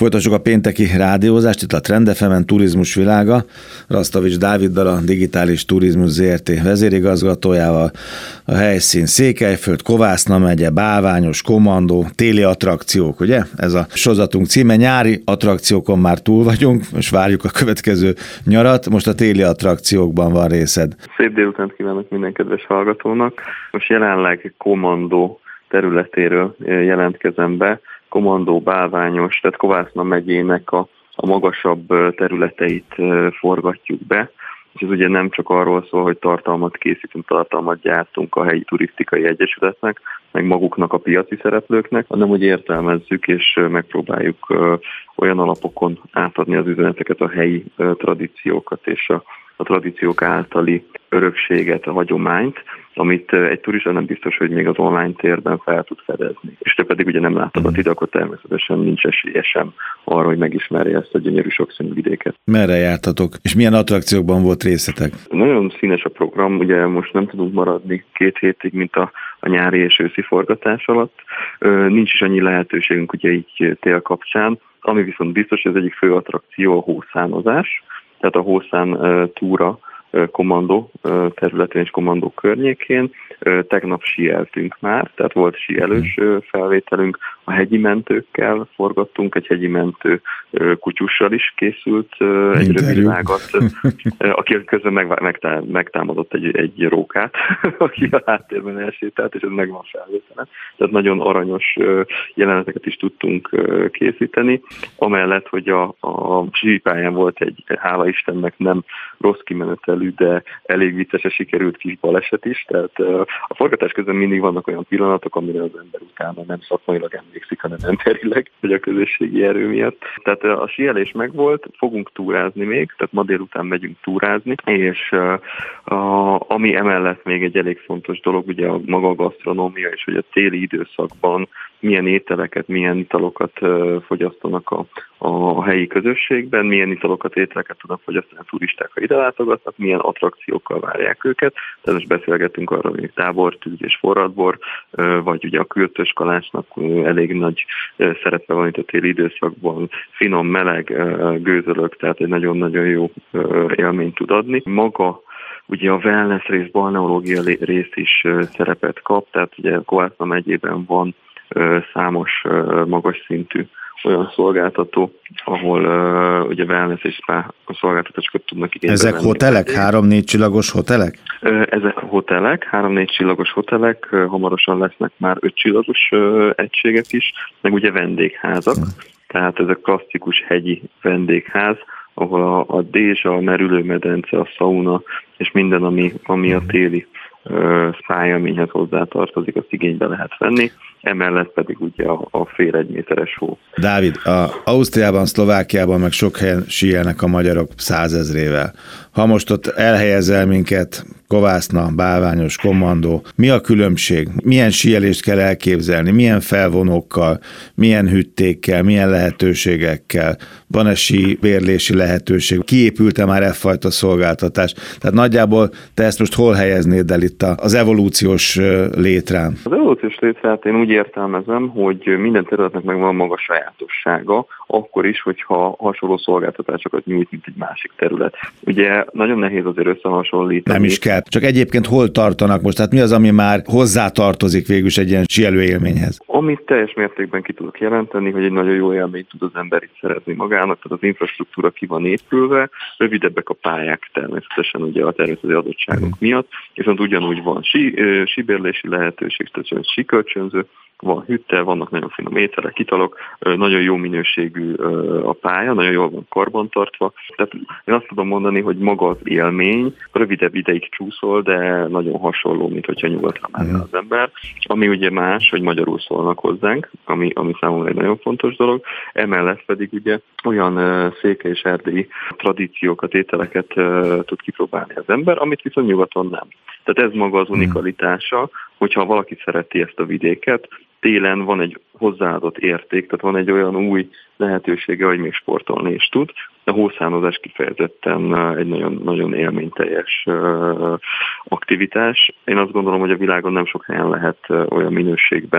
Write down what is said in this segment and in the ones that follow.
Folytassuk a pénteki rádiózást, itt a Trend FM-en Turizmus világa. Rasztavics Dáviddal, a Digitális Turizmus Zrt. Vezérigazgatójával. A helyszín Székelyföld, Kovászna megye, bálványos, kommandó, téli attrakciók, ugye? Ez a sorozatunk címe. Nyári attrakciókon már túl vagyunk, most várjuk a következő nyarat, most a téli attrakciókban van részed. Szép délutánt kívánok minden kedves hallgatónak. Most jelenleg kommandó területéről jelentkezem be. Kommandó, bálványos, tehát Kovászna megyének a magasabb területeit forgatjuk be. És ez ugye nem csak arról szól, hogy tartalmat készítünk, tartalmat gyártunk a helyi turisztikai egyesületnek, meg maguknak a piaci szereplőknek, hanem hogy értelmezzük és megpróbáljuk olyan alapokon átadni az üzeneteket, a helyi tradíciókat és a tradíciók általi örökséget, a hagyományt, amit egy turista nem biztos, hogy még az online térben fel tud fedezni. És te pedig ugye nem láttad ide, akkor természetesen nincs esélye sem arra, hogy megismerje ezt a gyönyörű sokszínű vidéket. Merre jártatok? És milyen attrakciókban volt részletek? Nagyon színes a program, ugye most nem tudunk maradni 2 hétig, mint a nyári és őszi forgatás alatt. Nincs is annyi lehetőségünk ugye így tél kapcsán, ami viszont biztos, hogy az egyik fő attrakció a hószánozás, tehát a hószán túra kommandó területén és kommandó környékén. Tegnap síeltünk már, tehát volt síelős felvételünk, a hegyi mentőkkel forgattunk, egy hegyi mentő kutyussal is készült egy rövidvágat, aki közben megtámadott egy rókát, aki a háttérben elsétált, és ez meg van felvételen. Tehát nagyon aranyos jeleneteket is tudtunk készíteni. Amellett, hogy a sípályán volt egy, hála Istennek nem rossz kimenetelű, de elég viccesen sikerült kis baleset is, tehát a forgatás közben mindig vannak olyan pillanatok, amire az ember utána nem szakmailag emlékszik, hanem emberileg, vagy a közösségi erő miatt. Tehát a síelés megvolt, fogunk túrázni még, tehát ma délután megyünk túrázni, és ami emellett még egy elég fontos dolog, ugye a maga a gasztronómia, és hogy a téli időszakban milyen ételeket, milyen italokat fogyasztanak a helyi közösségben, milyen italokat, ételeket tudnak fogyasztani a turisták, ha ide látogatnak, milyen attrakciókkal várják őket. Tehát most beszélgetünk arról, hogy tábortűz és forradbor, vagy ugye a kürtös kalácsnak elég nagy szerepe van itt a téli időszakban, finom, meleg gőzölök, tehát egy nagyon-nagyon jó élményt tud adni. Maga ugye a wellness rész, balneológia rész is szerepet kap, tehát ugye Kovászna megyében van számos magas szintű olyan szolgáltató, ahol ugye wellness és spa szolgáltatásokat tudnak igénybe venni. Ezek hotelek? 3-4 csillagos hotelek? Ezek hotelek, 3-4 csillagos hotelek, hamarosan lesznek már 5 csillagos egységek is, meg ugye vendégházak, tehát ezek klasszikus hegyi vendégház, ahol a dézsa, a merülőmedence, a szauna és minden, ami a téli spájaményhez hozzátartozik, azt igénybe lehet venni, emellett pedig ugye a fél 1 méteres hó. Dávid, Ausztriában, Szlovákiában meg sok helyen síelnek a magyarok 100 000-ével. Ha most ott elhelyezel minket, Kovászna, bálványos, kommandó, mi a különbség? Milyen síelést kell elképzelni? Milyen felvonókkal? Milyen hüttékkel? Milyen lehetőségekkel? Van-e síbérlési lehetőség? Kiépült-e már effajta szolgáltatás? Tehát nagyjából te ezt most hol helyeznéd el itt az evolúciós létrán? Az evolúciós létrát én úgy értelmezem, hogy minden területnek megvan maga sajátossága, akkor is, hogyha hasonló szolgáltatásokat nyújt, mint egy másik terület. Ugye nagyon nehéz azért összehasonlítani. Nem is kell. Csak egyébként hol tartanak most? Tehát mi az, ami már hozzátartozik végülis egy ilyen síelő élményhez? Amit teljes mértékben ki tudok jelenteni, hogy egy nagyon jó élményt tud az ember itt szerezni magának, tehát az infrastruktúra ki van épülve, rövidebbek a pályák természetesen ugye a természeti adottságok miatt, viszont ugyanúgy van síbérlési lehetőség, tehát síkölcsönző, van hütte, vannak nagyon finom ételek, italok, nagyon jó minőségű a pálya, nagyon jól van karbantartva. Tehát én azt tudom mondani, hogy maga az élmény rövidebb ideig csúszol, de nagyon hasonló, mint hogyha nyugatra menne az ember. Ami ugye más, hogy magyarul szólnak hozzánk, ami számomra egy nagyon fontos dolog. Emellett pedig ugye olyan székely és erdélyi tradíciókat, ételeket tud kipróbálni az ember, amit viszont nyugaton nem. Tehát ez maga az unikalitása, hogyha valaki szereti ezt a vidéket, télen van egy hozzáadott érték, tehát van egy olyan új lehetősége, hogy még sportolni is tud. A hószánozás kifejezetten egy nagyon, nagyon élményteljes aktivitás. Én azt gondolom, hogy a világon nem sok helyen lehet olyan minőségben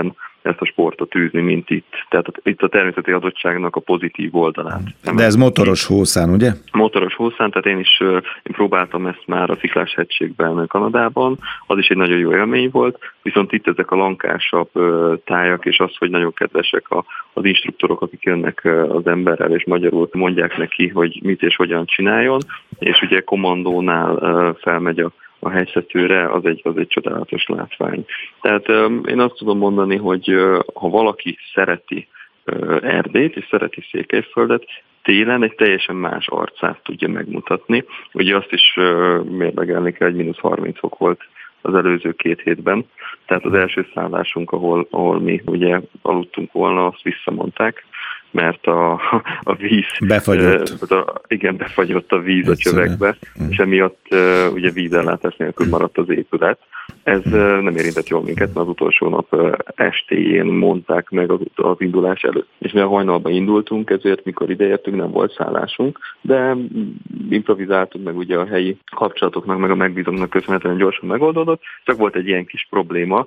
ezt a sportot űzni, mint itt. Tehát itt a természeti adottságnak a pozitív oldalát. De ez motoros hószán, ugye? Motoros hószán, tehát én próbáltam ezt már a Sziklás-hegységben, Kanadában, az is egy nagyon jó élmény volt, viszont itt ezek a lankásabb tájak, és az, hogy nagyon kedvesek az instruktorok, akik jönnek az emberrel, és magyarul mondják neki, hogy mit és hogyan csináljon, és ugye kommandónál felmegy a hegytetőre, az egy csodálatos látvány. Tehát én azt tudom mondani, hogy ha valaki szereti Erdélyt és szereti Székelyföldet, télen egy teljesen más arcát tudja megmutatni. Ugye azt is mérlegelni kell, hogy -30 fok volt az előző 2 hétben. Tehát az első szállásunk, ahol mi ugye aludtunk volna, azt visszamondták, mert a víz... Befagyott. Igen, befagyott a víz a csövekbe, és emiatt ugye vízellátás nélkül maradt az épület. Ez nem érintett jól minket, mert az utolsó nap estéjén mondták meg az indulás előtt. És mi a hajnalban indultunk, ezért mikor ideértünk, nem volt szállásunk, de improvizáltunk, meg ugye a helyi kapcsolatoknak, meg a megbízóknak köszönhetően gyorsan megoldódott, csak volt egy ilyen kis probléma.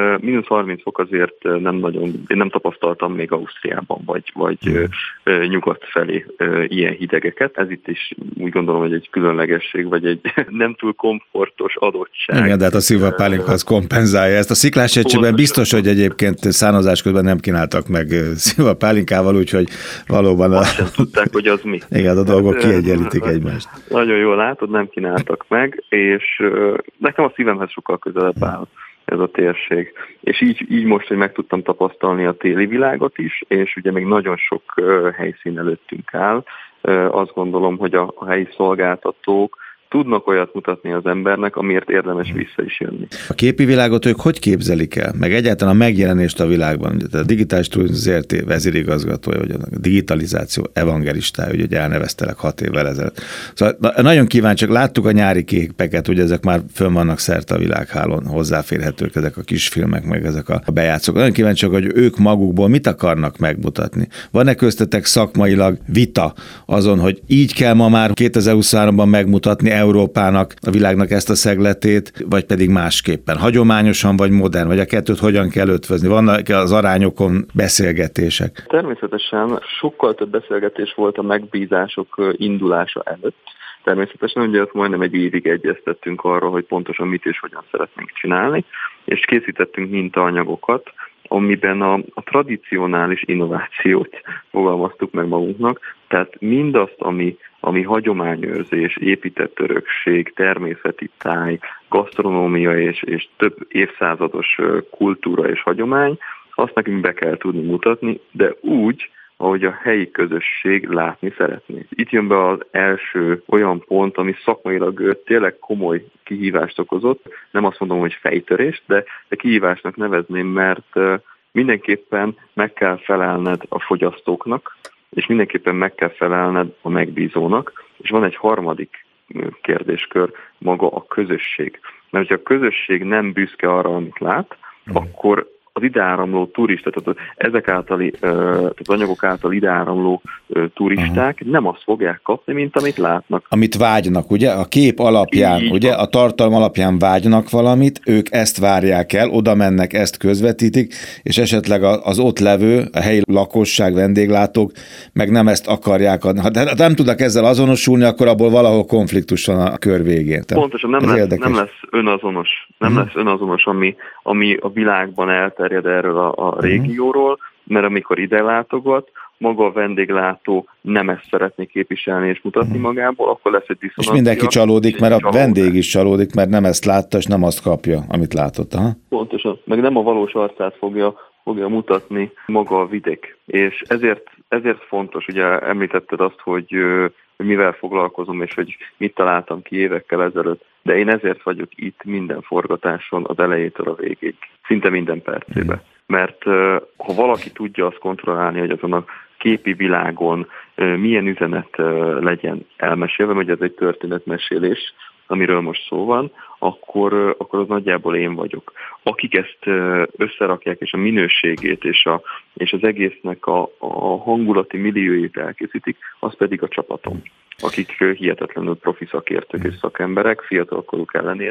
-30 fok azért én nem tapasztaltam még Ausztriában, vagy nyugat felé ilyen hidegeket. Ez itt is úgy gondolom, hogy egy különlegesség, vagy egy nem túl komfortos adottság. Igen, de hát a szilvapálinka az kompenzálja ezt. A Sziklás-hegységben biztos, hogy egyébként szánozás közben nem kínáltak meg szilvapálinkával, úgyhogy valóban... Azt sem tudták, hogy az mi. Igen, a dolgok kiegyenlítik egymást. Nagyon jól látod, nem kínáltak meg, és nekem a szívemhez sokkal közelebb áll ez a térség. És így most, hogy meg tudtam tapasztalni a téli világot is, és ugye még nagyon sok helyszín előttünk áll, azt gondolom, hogy a helyi szolgáltatók tudnak olyat mutatni az embernek, amiért érdemes vissza is jönni. A képi világot ők hogy képzelik el? Meg egyáltalán a megjelenést a világban? A Digitális Turizmus ZRT vezérigazgatója, vagy a digitalizáció evangelistája, hogy elneveztelek 6 évvel ezelőtt. Szóval nagyon kíváncsiak, láttuk a nyári képeket, ugye ezek már fönn vannak szerte a világhálón, hozzáférhetők ezek a kisfilmek, meg ezek a bejátszók. Nagyon kíváncsiak, hogy ők magukból mit akarnak megmutatni. Van-e köztetek szakmailag vita azon, hogy így kell ma már 2023-ban megmutatni Európának, a világnak ezt a szegletét, vagy pedig másképpen? Hagyományosan vagy modern, vagy a kettőt hogyan kell ötvözni? Vannak az arányokon beszélgetések? Természetesen sokkal több beszélgetés volt a megbízások indulása előtt. Természetesen ugye ott majdnem egy évig egyeztettünk arról, hogy pontosan mit és hogyan szeretnénk csinálni, és készítettünk mintaanyagokat, amiben a tradicionális innovációt fogalmaztuk meg magunknak, tehát mindazt, ami hagyományőrzés, épített örökség, természeti táj, gasztronómia és több évszázados kultúra és hagyomány, azt nekünk be kell tudni mutatni, de úgy, ahogy a helyi közösség látni szeretné. Itt jön be az első olyan pont, ami szakmailag tényleg komoly kihívást okozott. Nem azt mondom, hogy fejtörést, de kihívásnak nevezném, mert mindenképpen meg kell felelned a fogyasztóknak, és mindenképpen meg kell felelned a megbízónak, és van egy harmadik kérdéskör, maga a közösség. Mert ha a közösség nem büszke arra, amit lát, akkor az ideáramló turisták, tehát ezek általi, tehát az anyagok által ideáramló turisták nem azt fogják kapni, mint amit látnak. Amit vágynak, ugye? A kép alapján, ugye? A tartalom alapján vágynak valamit, ők ezt várják el, oda mennek, ezt közvetítik, és esetleg az ott levő, a helyi lakosság, vendéglátók meg nem ezt akarják adni. Ha nem tudnak ezzel azonosulni, akkor abból valahol konfliktus van a kör végén. Pontosan, nem lesz önazonos. Nem lesz önazonos, ami a világban elterjed erről a régióról, mert amikor ide látogat, maga a vendéglátó nem ezt szeretné képviselni és mutatni magából, akkor lesz egy diszonancia. És mindenki csalódik, mert a vendég is csalódik, mert nem ezt látta, és nem azt kapja, amit látott. Aha. Pontosan, meg nem a valós arcát fogja mutatni maga a vidék. És ezért fontos, ugye említetted azt, hogy mivel foglalkozom, és hogy mit találtam ki évekkel ezelőtt, de én ezért vagyok itt minden forgatáson az elejétől a végig, szinte minden percében. Mert ha valaki tudja azt kontrollálni, hogy azon a képi világon milyen üzenet legyen elmesélve, hogy ez egy történetmesélés, amiről most szó van, akkor az nagyjából én vagyok. Akik ezt összerakják, és a minőségét, és az egésznek a hangulati milliójét elkészítik, az pedig a csapatom, akik hihetetlenül profi szakértők és szakemberek, fiatalkoruk ellenére,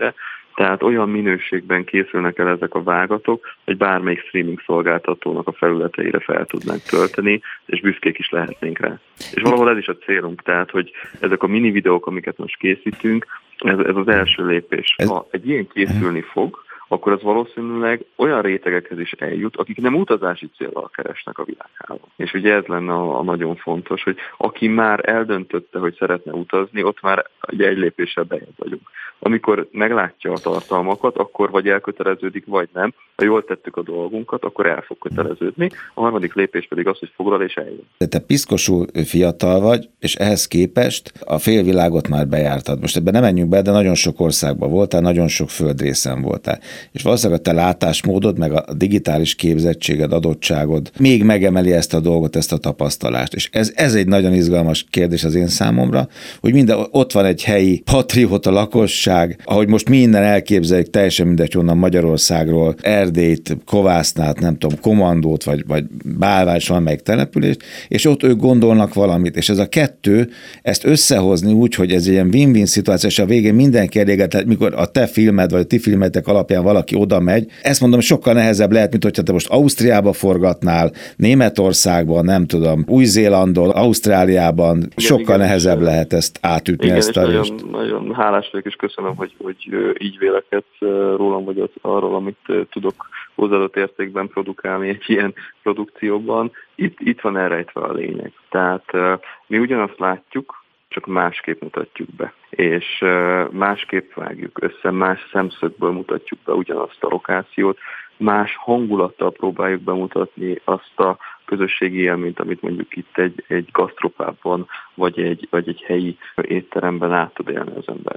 Tehát olyan minőségben készülnek el ezek a vágatok, hogy bármelyik streaming szolgáltatónak a felületeire fel tudnánk tölteni, és büszkék is lehetnénk rá. És valahol ez is a célunk, tehát, hogy ezek a mini videók, amiket most készítünk, ez az első lépés. Ha egy ilyen készülni fog, akkor az valószínűleg olyan rétegekhez is eljut, akik nem utazási céllal keresnek a világhálón. És ugye ez lenne a nagyon fontos, hogy aki már eldöntötte, hogy szeretne utazni, ott már egy lépéssel bejebb vagyunk. Amikor meglátja a tartalmakat, akkor vagy elköteleződik, vagy nem. Ha jól tettük a dolgunkat, akkor el fog köteleződni. A harmadik lépés pedig az, hogy foglal és eljön. Te piszkosul fiatal vagy, és ehhez képest a félvilágot már bejártad. Most ebben nem menjünk be, de nagyon sok országban voltál, nagyon sok földrészen voltál. És valószínűleg a te látásmódod, meg a digitális képzettséged, adottságod még megemeli ezt a dolgot, ezt a tapasztalást. És ez egy nagyon izgalmas kérdés az én számomra, hogy ott van egy helyi patrióta lakosság, ahogy most mi innen elképzeljük, teljesen mindegy, onnan Magyarországról, Erdélyt, Kovásznát, nem tudom, Kommandót, vagy Bálvás, valamelyik települést, és ott ők gondolnak valamit. És ez a kettő, ezt összehozni úgy, hogy ez egy ilyen win-win szituáció, és a végén mindenki elégedett, mikor a te filmed, vagy a ti filmetek alapján valaki oda megy. Ezt mondom, sokkal nehezebb lehet, mint hogyha te most Ausztriába forgatnál, Németországban, nem tudom, Új-Zélandon, Ausztráliában, igen, sokkal nehezebb lehet ezt átütni. Igen, ezt és nagyon hálás vagyok, és köszönöm, hogy így vélekedsz rólam, vagy arról, amit tudok hozzáadott értékben produkálni egy ilyen produkcióban. Itt van elrejtve a lényeg. Tehát mi ugyanazt látjuk, csak másképp mutatjuk be. És másképp vágjuk össze, más szemszögből mutatjuk be ugyanazt a lokációt, más hangulattal próbáljuk bemutatni azt a közösségi élményt, amit mondjuk itt egy gasztropában, vagy egy helyi étteremben át tud élni az ember.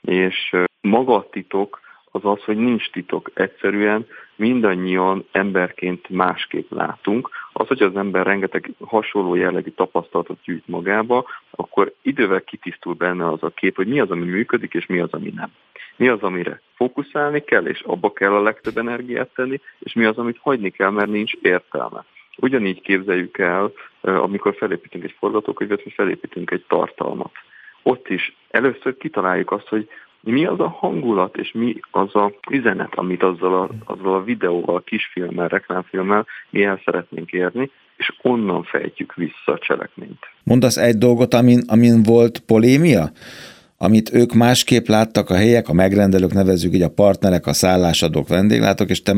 És maga a titok az, hogy nincs titok. Egyszerűen mindannyian emberként másképp látunk. Az, hogy az ember rengeteg hasonló jellegű tapasztalatot gyűjt magába, akkor idővel kitisztul benne az a kép, hogy mi az, ami működik, és mi az, ami nem. Mi az, amire fókuszálni kell, és abba kell a legtöbb energiát tenni, és mi az, amit hagyni kell, mert nincs értelme. Ugyanígy képzeljük el, amikor felépítünk egy forgatókönyvet, vagy felépítünk egy tartalmat. Ott is először kitaláljuk azt, hogy mi az a hangulat, és mi az a üzenet, amit azzal a videóval, kisfilmmel, reklámfilmmel mi el szeretnénk érni, és onnan fejtjük vissza a cselekményt. Mondasz egy dolgot, amin volt polémia? Amit ők másképp láttak a helyek, a megrendelők, nevezzük így a partnerek, a szállásadók, vendéglátók, és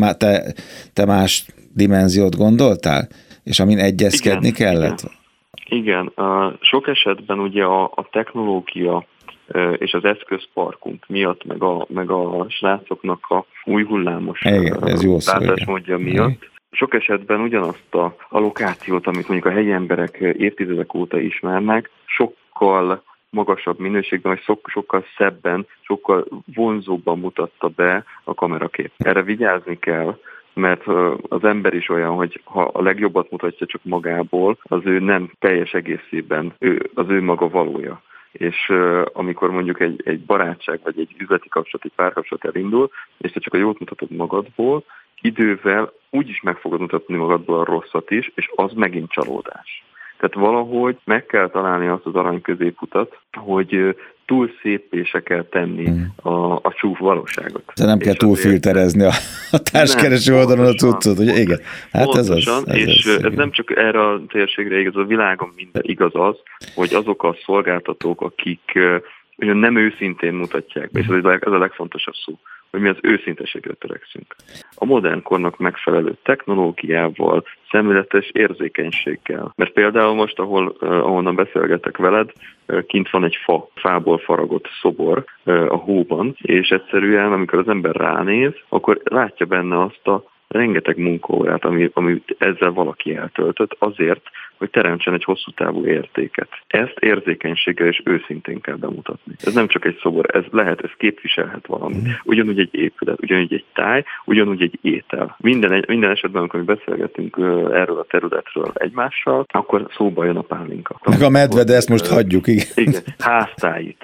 te más dimenziót gondoltál? És amin egyezkedni kellett? Igen. Sok esetben ugye a technológia és az eszközparkunk miatt, meg a srácoknak a új hullámos látásmódja miatt, sok esetben ugyanazt a lokációt, amit mondjuk a helyi emberek évtizedek óta ismernek, sokkal magasabb minőségben, vagy sokkal szebben, sokkal vonzóbban mutatta be a kamerakép. Erre vigyázni kell, mert az ember is olyan, hogy ha a legjobbat mutatja csak magából, az ő nem teljes egészében, az ő maga valója. És amikor mondjuk egy barátság, vagy egy üzleti kapcsolat, egy párkapcsolat elindul, és te csak a jót mutatod magadból, idővel úgyis meg fogod mutatni magadból a rosszat is, és az megint csalódás. Tehát valahogy meg kell találni azt az arany középutat, hogy túl szép se kell tenni a csúf valóságot. De nem kell túlfilterezni a társkereső oldalon a cuccot, ugye? Igen. Hát pontosan, ez nem csak erre a térségre igaz, a világon minden igaz az, hogy azok a szolgáltatók, akik nem őszintén mutatják be, és ez a legfontosabb szó, hogy mi az őszinteségre törekszünk. A modern kornak megfelelő technológiával, szemléletes érzékenységgel. Mert például most, ahonnan beszélgetek veled, kint van egy fából faragott szobor a hóban, és egyszerűen, amikor az ember ránéz, akkor látja benne azt a rengeteg munkaórát, amit ezzel valaki eltöltött azért, hogy teremtsen egy hosszú távú értéket. Ezt érzékenységgel és őszintén kell bemutatni. Ez nem csak egy szobor, ez képviselhet valamit. Ugyanúgy egy épület, ugyanúgy egy táj, ugyanúgy egy étel. Minden esetben, amikor mi beszélgetünk erről a területről egymással, akkor szóba jön a pálinka. Meg a medve, de ezt most hagyjuk, igen. Igen, háztáit,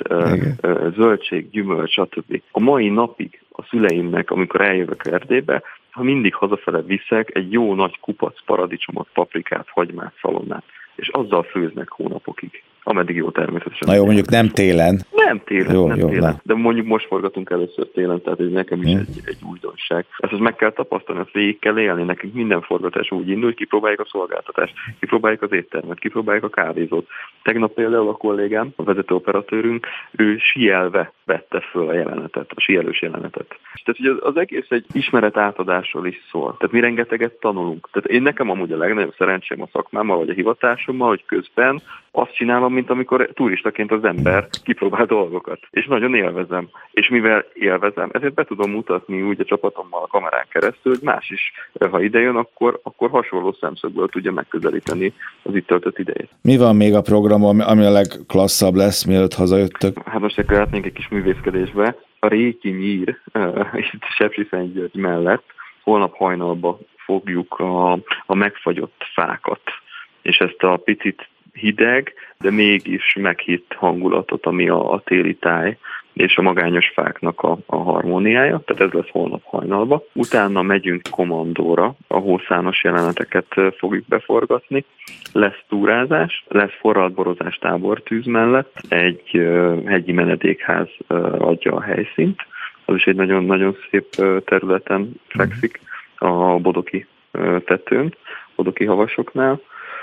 zöldség, gyümölcs, stb. A mai napig a szüleimnek, amikor eljövök Erdélybe, ha mindig hazafele viszek egy jó nagy kupac paradicsomot, paprikát, hagymát, szalonnát, és azzal főznek hónapokig, ameddig jó természetesen. Na jó, mondjuk nem télen. Nem télen. De mondjuk most forgatunk először télen, tehát ez nekem is egy újdonság. Ezt meg kell tapasztalni, ezt végig kell élni. Nekünk minden forgatás úgy indul, hogy kipróbáljuk a szolgáltatást, kipróbáljuk az éttermet, kipróbáljuk a kávézót. Tegnap például a kollégám, a vezetőoperatőrünk, ő síelve vette föl a jelenetet, a síelős jelenetet. Tehát ugye az egész egy ismeret átadásról is szól. Tehát mi rengeteget tanulunk. Tehát nekem amúgy a legnagyobb szerencsém a szakmámmal, vagy a hivatásommal, hogy közben azt csinálom, mint amikor turistaként az ember kipróbál dolgokat. És nagyon élvezem. És mivel élvezem, ezért be tudom mutatni úgy a csapatommal a kamerán keresztül, hogy más is, ha idejön, akkor hasonló szemszögből tudja megközelíteni az itt töltött idejét. Mi van még a programon, ami a legklasszabb lesz, mielőtt hazajöttök? Hát most akkor átnénk egy kis művészkedésbe. A Réki Nyír, itt Sepsiszentgyörgy mellett, holnap hajnalba fogjuk a megfagyott fákat, és ezt a picit hideg, de mégis meghitt hangulatot, ami a téli táj és a magányos fáknak a harmóniája, tehát ez lesz holnap hajnalba. Utána megyünk Komandóra, ahol szános jeleneteket fogjuk beforgatni. Lesz túrázás, lesz forradborozás tábortűz mellett, egy hegyi menedékház adja a helyszínt. Az is egy nagyon-nagyon szép területen fekszik a Bodoki tetőn, Bodoki havasoknál.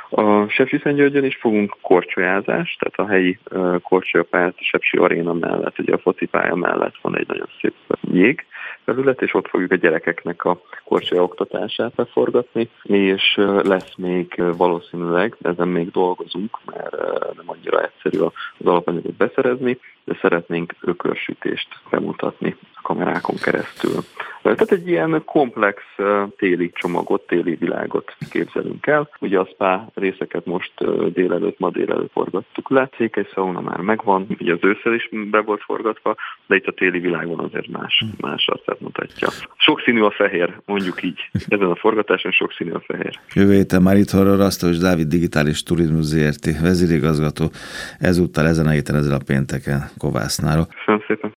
A Sepsiszentgyörgyön is fogunk korcsolyázást, tehát a helyi korcsolyapályát, a Sepsi Aréna mellett, ugye a focipálya mellett van egy nagyon szép jég terület, és ott fogjuk a gyerekeknek a korcsolya oktatását beforgatni, és lesz még valószínűleg, ezen még dolgozunk, mert nem annyira egyszerű az alapanyagot beszerezni, de szeretnénk ökörsütést bemutatni a kamerákon keresztül. Tehát egy ilyen komplex téli csomagot, téli világot képzelünk el. Ugye a spa részeket most ma délelőtt forgattuk le. Székely szauna már megvan, ugye az ősszel is be volt forgatva, de itt a téli világban azért más arcát mutatja. Sokszínű a fehér, mondjuk így. Ezen a forgatáson sokszínű a fehér. Jövő héten már itt Rasztóvich Dávid Digitális Turizmus Zrt. vezérigazgató. Ezúttal ezen a héten, ezen a pénteken Kovásznáról. Köszönöm szépen.